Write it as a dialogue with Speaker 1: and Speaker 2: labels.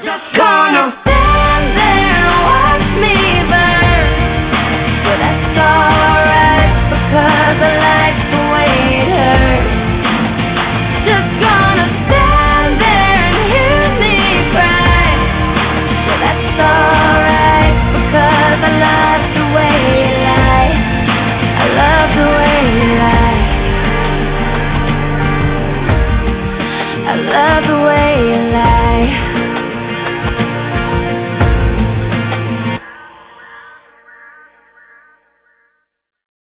Speaker 1: Just gonna stand there and watch me burn. But that's alright, because I like the way it hurts. Just gonna stand there and hear me cry. But that's alright, because I love the way you lie. I love the way you lie. I love the way you lie.